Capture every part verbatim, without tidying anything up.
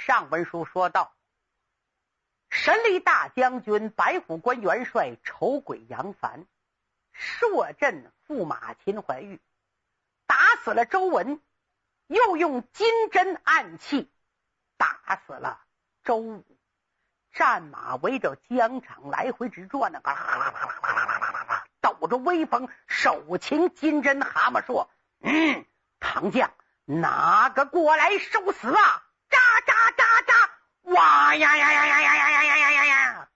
上文书说到，神力大将军白虎关元帅丑鬼杨凡朔阵驸马秦怀玉，打死了周文，又用金针暗器打死了周武。战马围着疆场来回直转呢，抖着威风，手擎金针蛤蟆说：嗯，唐将哪个过来受死啊？喳喳喳喳，哇呀呀呀呀呀呀呀呀呀呀！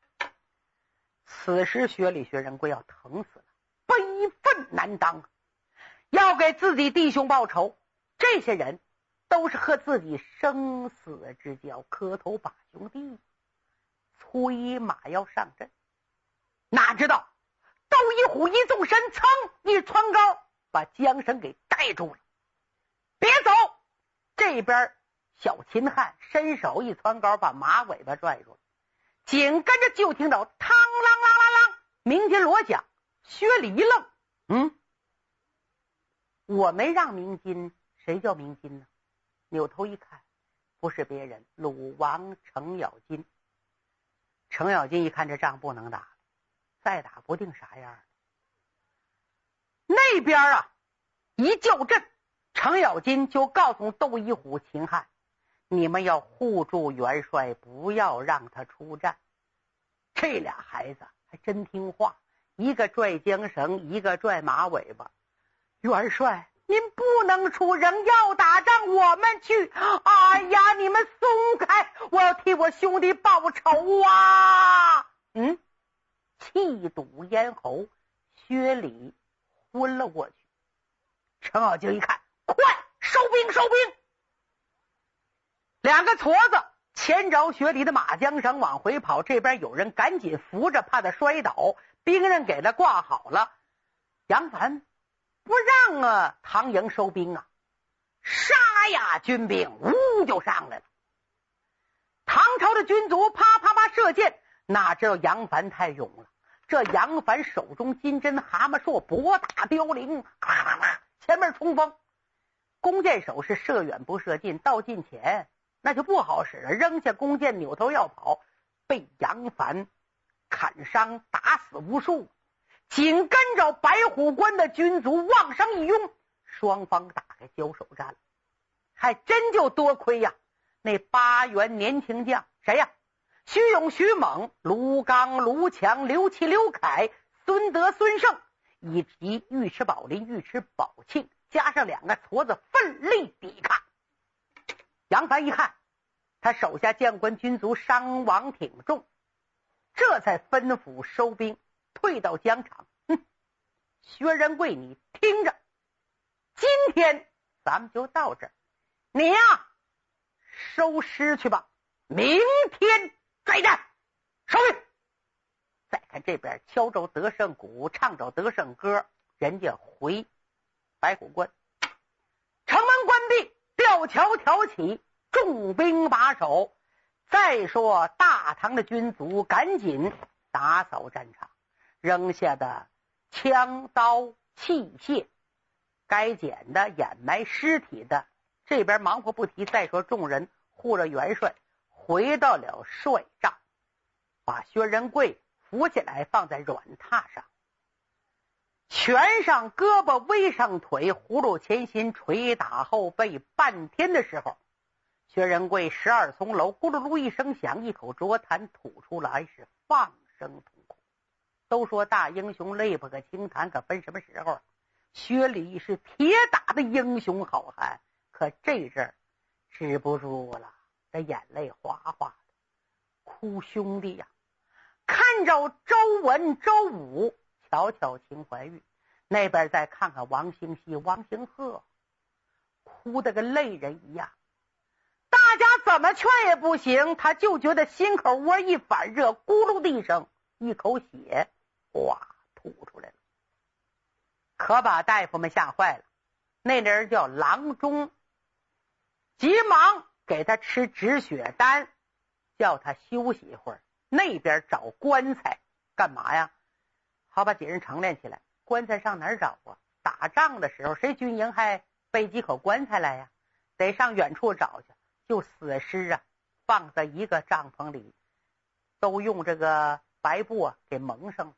此时薛礼薛仁贵要疼死了，悲愤难当，要给自己弟兄报仇。这些人都是和自己生死之交，磕头把兄弟，催马要上阵。哪知道窦一虎一纵身，噌一窜高，把缰绳给带住了。别走！这边小秦汉伸手一窜高，把马尾巴拽住了。紧跟着就听到嘡啷啷啷啷，鸣金锣响。薛礼一愣，嗯，我没让鸣金，谁叫鸣金呢？扭头一看，不是别人，鲁王程咬金。程咬金一看这仗不能打，再打不定啥样。那边啊一叫阵，程咬金就告诉窦一虎、秦汉，你们要护住元帅，不要让他出战。这俩孩子还真听话，一个拽缰绳，一个拽马尾巴。元帅您不能出，人要打仗我们去。哎呀，你们松开，我要替我兄弟报仇啊！嗯，气堵咽喉，薛礼昏了过去。程咬金一看，快收兵收兵！两个矬子牵着薛礼的马缰绳往回跑，这边有人赶紧扶着，怕他摔倒，兵刃给他挂好了。杨凡不让啊唐营收兵啊，杀呀军兵呜就上来了。唐朝的军卒啪啪啪射箭，哪知道杨凡太勇了，这杨凡手中金针蛤蟆槊博大凋零，咔啦啦前面冲锋。弓箭手是射远不射近，到近前那就不好使了，扔下弓箭扭头要跑，被杨凡砍伤打死无数。紧跟着白虎关的军卒往上一拥，双方打开交手战了。还真就多亏呀那八员年轻将，谁呀？徐勇、徐猛、卢刚、卢强、刘琦、刘凯、孙德、孙胜，以及尉迟宝林、尉迟宝庆，加上两个矬子奋力抵抗。杨凡一看他手下将官军卒伤亡挺重，这才吩咐收兵，退到疆场。哼，薛仁贵你听着，今天咱们就到这儿，你呀收尸去吧，明天再战。收兵！再看这边敲着得胜鼓，唱着得胜歌，人家回白虎关，城门关闭，吊桥挑起，重兵把守。再说大唐的军卒赶紧打扫战场，扔下的枪刀器械，该捡的掩埋尸体的，这边忙活不提。再说众人护着元帅回到了帅帐，把薛仁贵扶起来放在软榻上，拳上胳膊微上腿，葫芦前心捶打后背。半天的时候，薛仁贵十二层楼咕噜噜一声响，一口浊痰吐出来，是放声痛哭。都说大英雄泪不可轻弹，可分什么时候？薛礼是铁打的英雄好汉，可这阵儿止不住了，这眼泪哗哗的哭。兄弟呀、啊，看着周文、周武，瞧瞧秦怀玉，那边再看看王兴熙、王兴鹤，哭得跟泪人一样。大家怎么劝也不行，他就觉得心口窝一反热，咕噜的一声，一口血哇吐出来了，可把大夫们吓坏了。那人叫郎中，急忙给他吃止血丹，叫他休息一会儿。那边找棺材干嘛呀？好把几人成练起来。棺材上哪儿找啊？打仗的时候谁军营还备几口棺材来呀？得上远处找去。 就死尸啊放在一个帐篷里，都用这个白布啊给蒙上了。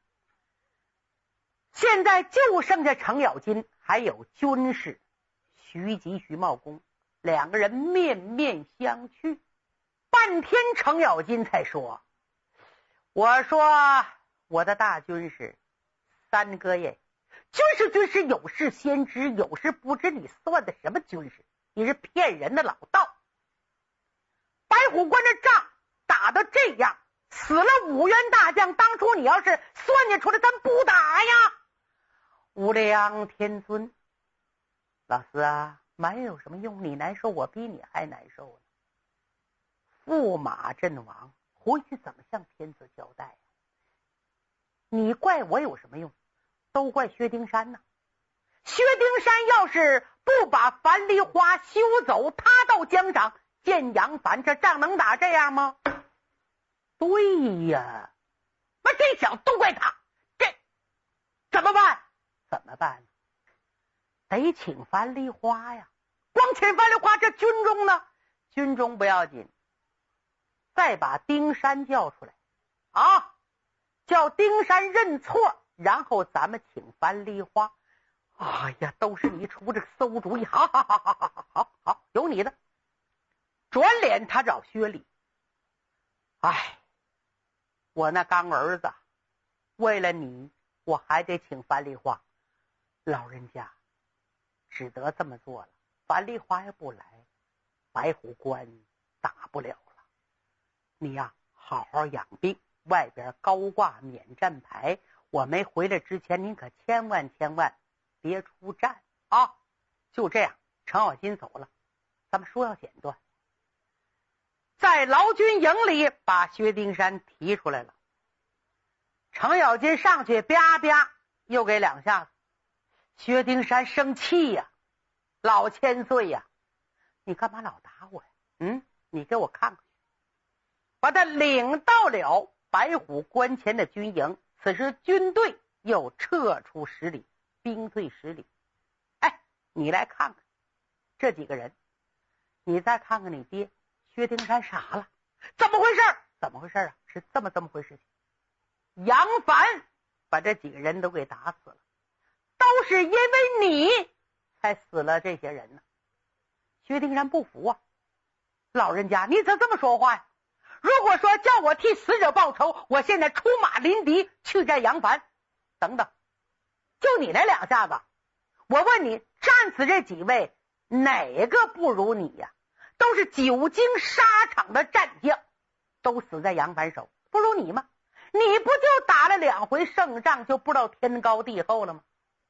现在就剩下程咬金还有军士徐吉、徐茂公两个人面面相觑。半天程咬金才说：我说我的大军士三哥爷，军士军士有事先知，有事不知，你算的什么军士？你是骗人的老道。白虎关的仗打到这样，死了五员大将，当初你要是算计出来，咱不打呀。无量天尊，老四啊，蛮有什么用？你难受，我比你还难受呢。驸马阵亡，回去怎么向天子交代呀？你怪我有什么用？都怪薛丁山呢。薛丁山要是不把樊梨花休走，他到疆场见杨凡，这仗能打这样吗？对呀，那这小子都怪他，这怎么办？怎么办？得请樊梨花呀！光请樊梨花，这军中呢？军中不要紧，再把丁山叫出来啊！叫丁山认错，然后咱们请樊梨花。哎呀，都是你出这个馊主意！好好好好好好好好，有你的。转脸他找薛礼，哎，我那干儿子，为了你，我还得请樊梨花。老人家只得这么做了。樊梨花也不来，白虎关打不了了。你呀，好好养病，外边高挂免战牌。我没回来之前，您可千万千万别出战啊！就这样，程咬金走了，咱们说要简短。在劳军营里把薛丁山提出来了，程咬金上去啪啪又给两下子。薛丁山生气呀、啊，老千岁呀、啊，你干嘛老打我呀？嗯，你给我看看去。把他领到了白虎关前的军营，此时军队又撤出十里，兵退十里。哎，你来看看这几个人，你再看看你爹。薛丁山傻了，怎么回事？怎么回事啊？是这么这么回事情。杨凡把这几个人都给打死了，都是因为你才死了这些人呢。薛丁山不服啊，老人家你怎么这么说话呀？如果说叫我替死者报仇，我现在出马临敌去战杨凡。等等，就你那两下子，我问你，战死这几位哪个不如你呀？都是久经沙场的战将，都死在杨凡手，不如你吗？你不就打了两回胜仗，就不知道天高地厚了吗？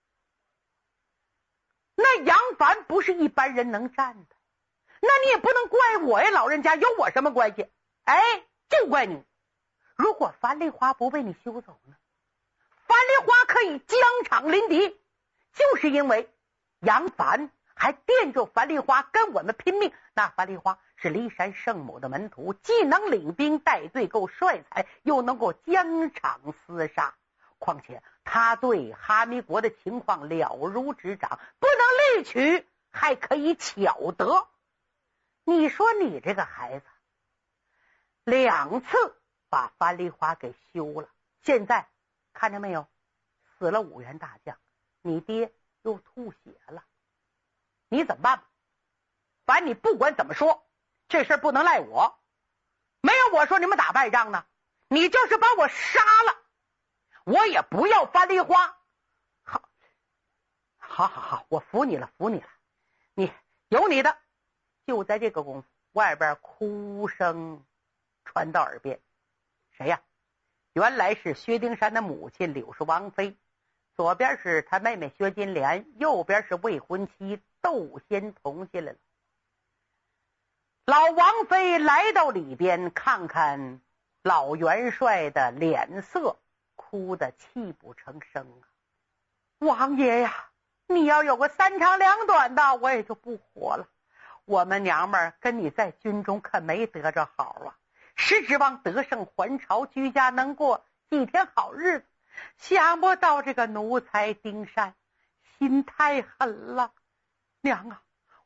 那杨凡不是一般人能战的，那你也不能怪我呀，老人家，有我什么关系？哎，就怪你。如果樊梨花不被你休走呢？樊梨花可以疆场临敌，就是因为杨凡还惦着樊梨花跟我们拼命。那樊梨花是骊山圣母的门徒，既能领兵带队够帅才，又能够疆场厮杀。况且他对哈密国的情况了如指掌，不能力取，还可以巧得。你说你这个孩子，两次把樊梨花给休了，现在看见没有，死了五员大将，你爹又吐血了，你怎么办？反正你不管怎么说，这事不能赖我，没有我说你们打败仗呢。你就是把我杀了，我也不要樊梨花。好，好好好，我服你了，服你了，你有你的。就在这个功夫，外边哭声传到耳边，谁呀？原来是薛丁山的母亲柳氏王妃，左边是他妹妹薛金莲，右边是未婚妻窦仙童进来了。老王妃来到里边，看看老元帅的脸色，哭得泣不成声啊！王爷呀，你要有个三长两短的，我也就不活了。我们娘们儿跟你在军中可没得着好啊，是指望得胜还朝，居家能过几天好日子，想不到这个奴才丁山心太狠了。娘啊，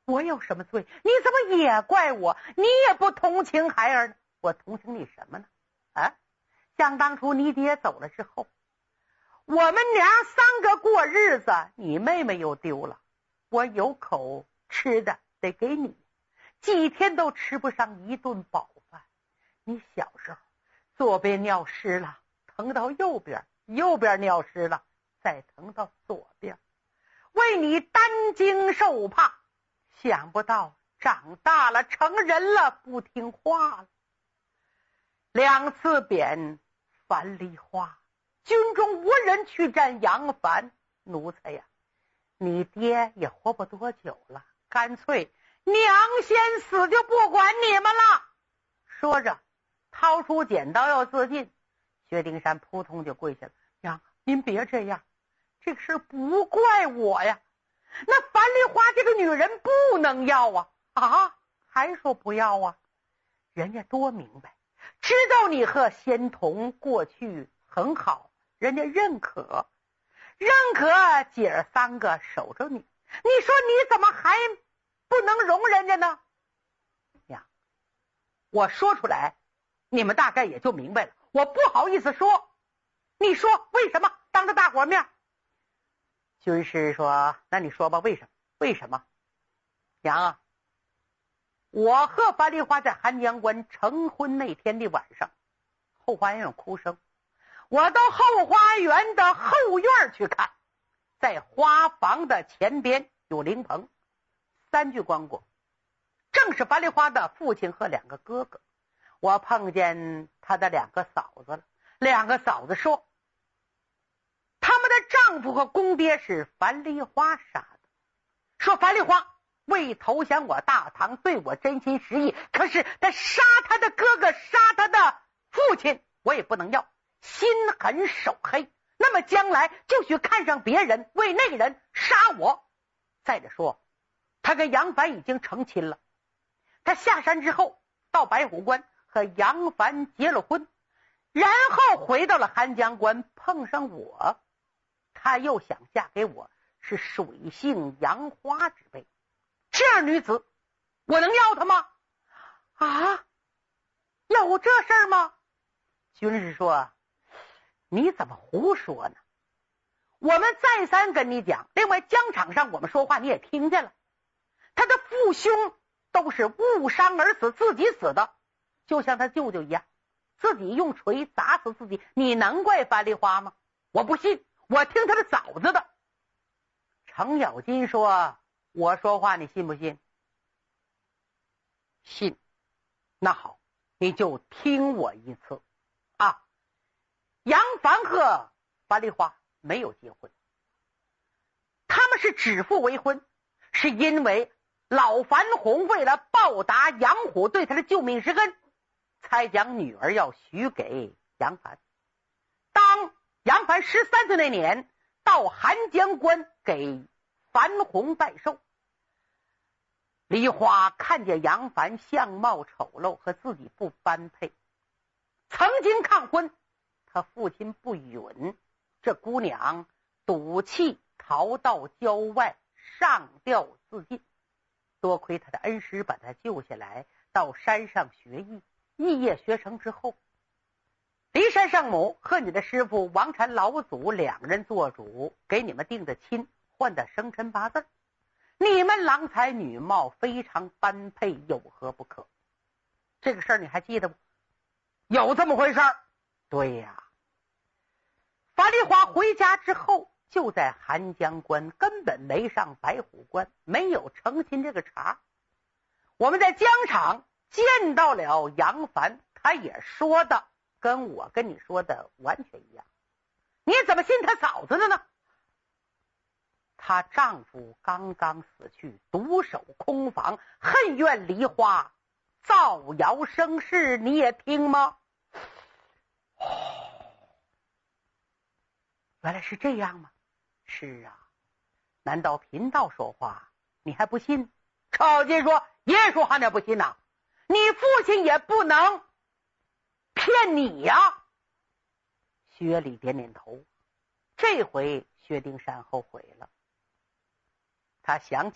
我有什么罪？你怎么也怪我？你也不同情孩儿呢？我同情你什么呢？啊，想当初你爹走了之后，我们娘三个过日子，你妹妹又丢了，我有口吃的得给你，几天都吃不上一顿饱饭。你小时候左边尿湿了，疼到右边，右边尿湿了，再疼到左边，为你担惊受怕。想不到长大了成人了不听话了，两次贬樊梨花，军中无人去战杨凡。奴才呀，你爹也活不多久了，干脆娘先死就不管你们了。说着掏出剪刀要自尽，薛丁山扑通就跪下了。娘，您别这样，这个事不怪我呀，那樊梨花这个女人不能要啊！啊，还说不要啊？人家多明白，知道你和仙童过去很好，人家认可，认可姐儿三个守着你，你说你怎么还不能容人家呢？呀，我说出来，你们大概也就明白了，我不好意思说。你说为什么？当着大伙面。军师说：“那你说吧，为什么？为什么？娘啊，我和樊梨花在寒江关成婚那天的晚上，后花园有哭声，我到后花园的后院去看，在花房的前边有灵棚，三句光过，正是樊梨花的父亲和两个哥哥。我碰见他的两个嫂子了，两个嫂子说，他们的丈夫和公爹是樊梨花杀的，说樊梨花为投降我大唐对我真心实意，可是他杀他的哥哥，杀他的父亲，我也不能要，心狠手黑，那么将来就许看上别人，为那个人杀我。再者说，他跟杨凡已经成亲了，他下山之后到白虎关和杨凡结了婚，然后回到了寒江关碰上我，他又想嫁给我是水性杨花之辈，这样女子我能要她吗？啊，有这事儿吗？军师说，你怎么胡说呢？我们再三跟你讲，另外疆场上我们说话你也听见了，他的父兄都是误伤而死，自己死的，就像他舅舅一样，自己用锤砸死自己，你能怪樊梨花吗？我不信，我听他的嫂子的。程咬金说，我说话你信不信？信。那好，你就听我一次啊。杨凡和樊梨花没有结婚，他们是指腹为婚，是因为老樊洪为了报答杨虎对他的救命之恩，才将女儿要许给杨凡。当杨凡十三岁那年，到寒江关给樊洪拜寿，梨花看见杨凡相貌丑陋，和自己不般配，曾经抗婚，他父亲不允，这姑娘赌气逃到郊外上吊自尽，多亏他的恩师把他救下来，到山上学艺，艺业学成之后，骊山圣母和你的师傅王禅老祖两人做主，给你们定的亲，换的生辰八字，你们郎才女貌，非常般配，有何不可？这个事儿你还记得不？有这么回事儿？对呀。樊梨花回家之后，就在寒江关，根本没上白虎关，没有成亲这个茬。我们在疆场见到了杨凡，他也说的跟我跟你说的完全一样。你怎么信他嫂子的呢？她丈夫刚刚死去，独守空房，恨怨梨花，造谣生事，你也听吗？原来是这样吗？是啊，难道贫道说话你还不信？超金说，爷说话你还不信呐？你父亲也不能骗你呀。薛礼点点头，这回薛丁山后悔了，他想起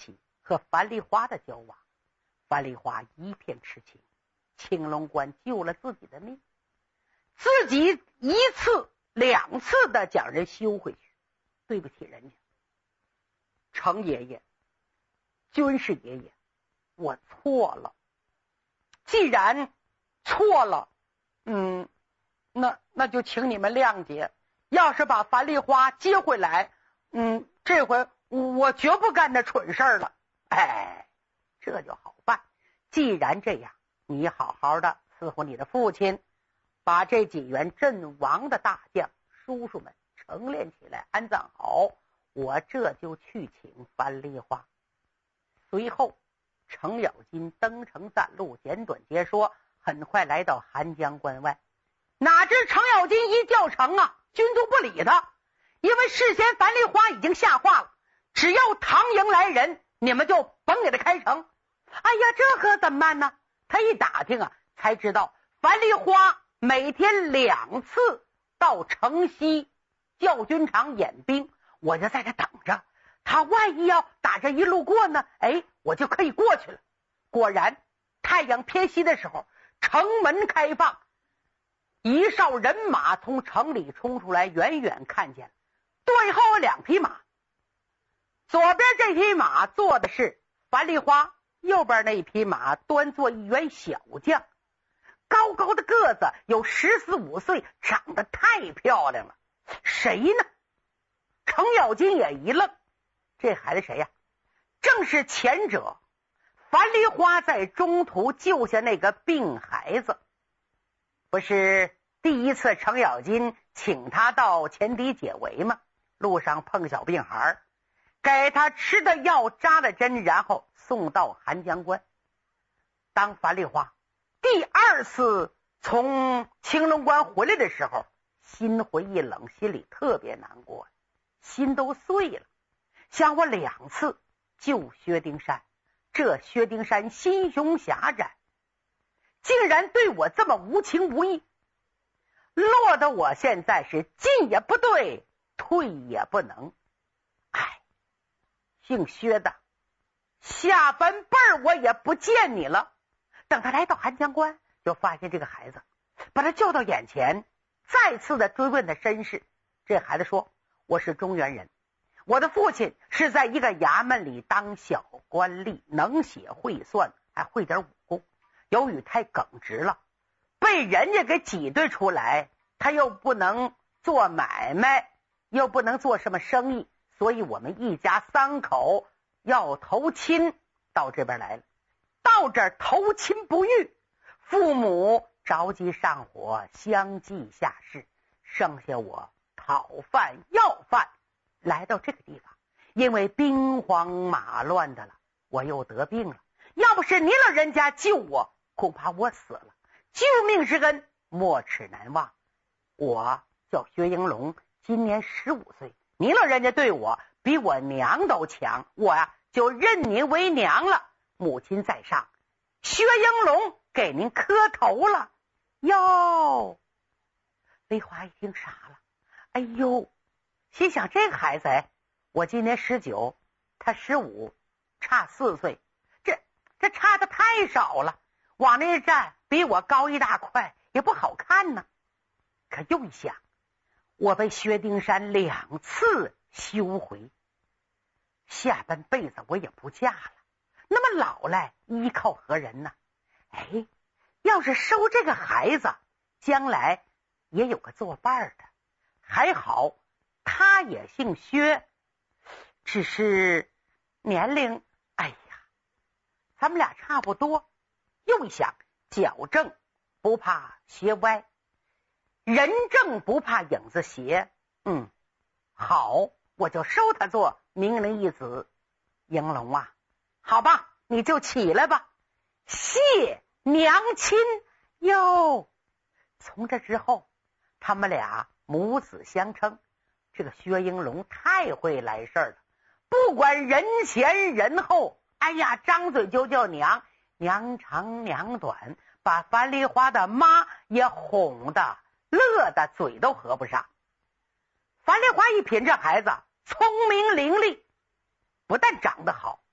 和樊梨花的交往。樊梨花一片痴情，青龙关救了自己的命，自己一次两次的将人休回去，对不起人家。程爷爷，军师爷爷，我错了。既然错了，嗯，那那就请你们谅解。要是把樊梨花接回来，嗯，这回我绝不干那蠢事了。哎，这就好办。既然这样，你好好的伺候你的父亲，把这几员阵亡的大将叔叔们成殓起来安葬好，我这就去请樊梨花。随后程咬金登城散路，简短截说，很快来到寒江关外。哪知程咬金一叫城啊，军都不理他，因为事先樊梨花已经下话了，只要唐营来人，你们就甭给他开城。哎呀，这可怎么办呢？他一打听啊，才知道樊梨花每天两次到城西教军场演兵，我就在这等着，他万一要打这一路过呢，哎，我就可以过去了。果然太阳偏西的时候，城门开放，一哨人马从城里冲出来，远远看见对后两匹马，左边这匹马坐的是樊梨花，右边那匹马端坐一员小将，高高的个子，有十四五岁，长得太漂亮了。谁呢？程咬金也一愣，这孩子谁呀？正是前者樊梨花在中途救下那个病孩子。不是第一次程咬金请他到前敌解围吗？路上碰小病孩，给他吃的药，扎了针，然后送到寒江关。当樊梨花第二次从青龙关回来的时候，心灰意冷，心里特别难过，心都碎了。想我两次救薛丁山，这薛丁山心胸狭窄，竟然对我这么无情无义，落得我现在是进也不对，退也不能。哎，姓薛的，下半辈儿我也不见你了。等他来到寒江关，就发现这个孩子，把他叫到眼前，再次的追问他身世。这孩子说，我是中原人，我的父亲是在一个衙门里当小官吏，能写会算，还会点武功。由于太耿直了，被人家给挤兑出来，他又不能做买卖，又不能做什么生意，所以我们一家三口要投亲到这边来了。到这儿投亲不遇，父母着急上火，相继下世，剩下我讨饭要饭来到这个地方。因为兵荒马乱的了，我又得病了，要不是您老人家救我，恐怕我死了。救命之恩没齿难忘。我叫薛英龙，今年十五岁，您老人家对我比我娘都强，我呀、啊、就认您为娘了。母亲在上，薛英龙给您磕头了。哟，梨花一听傻了，哎呦，心想这个孩子，哎，我今年十九，他十五，差四岁，这这差的太少了，往那一站比我高一大块，也不好看呢。可又一想，我被薛丁山两次休回，下半辈子我也不嫁了，那么老来依靠何人呢？哎，要是收这个孩子，将来也有个作伴的。还好他也姓薛，只是年龄，哎呀，咱们俩差不多。又一想，脚正不怕鞋歪，人正不怕影子斜。嗯，好，我就收他做明灵一子。英龙啊，好吧，你就起来吧，谢娘亲哟。从这之后，他们俩母子相称。这个薛英龙太会来事儿了，不管人前人后，哎呀，张嘴就叫娘，娘长娘短，把樊梨花的妈也哄的乐的嘴都合不上。樊梨花一品这孩子聪明伶俐，不但长得好，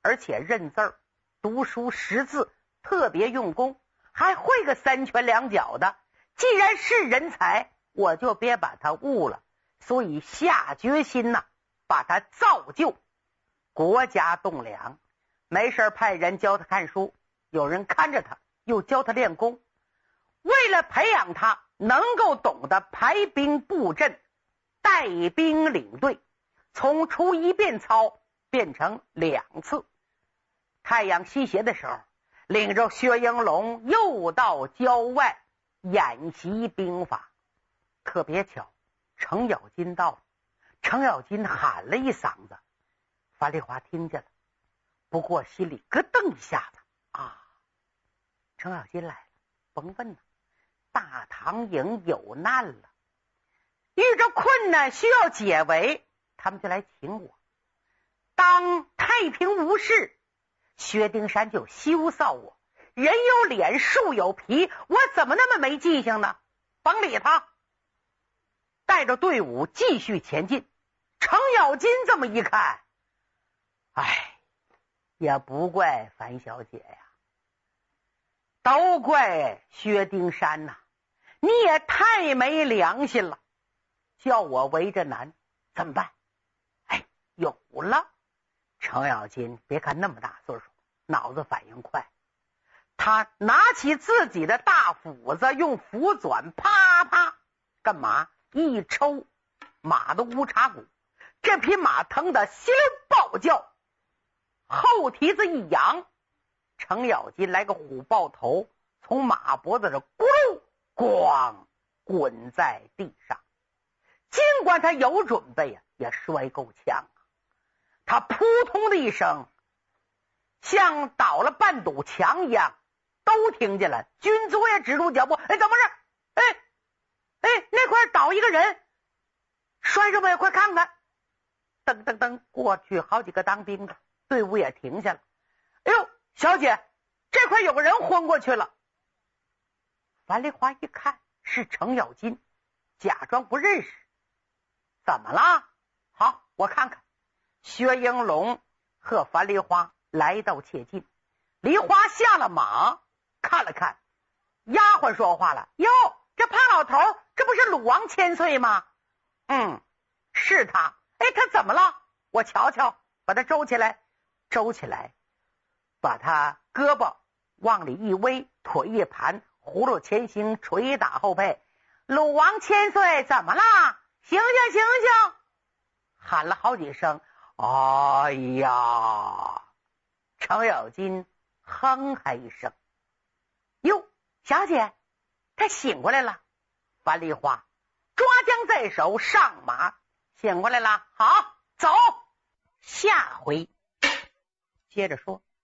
而且认字儿、读书识字特别用功，还会个三拳两脚的。既然是人才，我就别把他误了，所以下决心呐、啊，把他造就国家栋梁。没事派人教他看书，有人看着他，又教他练功。为了培养他能够懂得排兵布阵、带兵领队，从初一变操变成两次。太阳西斜的时候，领着薛应龙又到郊外演习兵法。特别巧，程咬金到了，程咬金喊了一嗓子，樊梨花听见了，不过心里咯噔一下子啊，程咬金来了，甭问了，大唐营有难了，遇着困难需要解围，他们就来请我。当太平无事，薛丁山就羞臊我，人有脸树有皮，我怎么那么没记性呢？甭理他，带着队伍继续前进。程咬金这么一看，哎，也不怪樊小姐呀，都怪薛丁山呐、啊！你也太没良心了，叫我围着难，怎么办？哎，有了！程咬金别看那么大岁数，脑子反应快，他拿起自己的大斧子，用斧钻啪啪干嘛？一抽马的乌叉骨，这匹马疼得稀溜暴叫，后蹄子一扬，程咬金来个虎抱头，从马脖子上咕噜咣滚在地上。尽管他有准备啊，也摔够呛啊。他扑通的一声，像倒了半堵墙一样，都听见了。军卒也止住脚步，哎，怎么事？哎哎，那块倒一个人，摔着没？快看看！噔噔噔，过去好几个当兵的，队伍也停下了。哎呦，小姐，这块有个人昏过去了。樊梨花一看是程咬金，假装不认识。怎么了？好，我看看。薛应龙和樊梨花来到切近，梨花下了马，看了看，丫鬟说话了：“哟，这胖老头，这不是鲁王千岁吗？”“嗯，是他。”“哎，他怎么了？我瞧瞧。”把他周起来，周起来，把他胳膊往里一微，腿一盘，葫芦前行，捶打后背。“鲁王千岁怎么了？醒醒醒醒！”喊了好几声。哎呀！程咬金哼哈一声。哟，小姐，他醒过来了。樊梨花抓将在手，上马。醒过来了，好，走。下回接着说。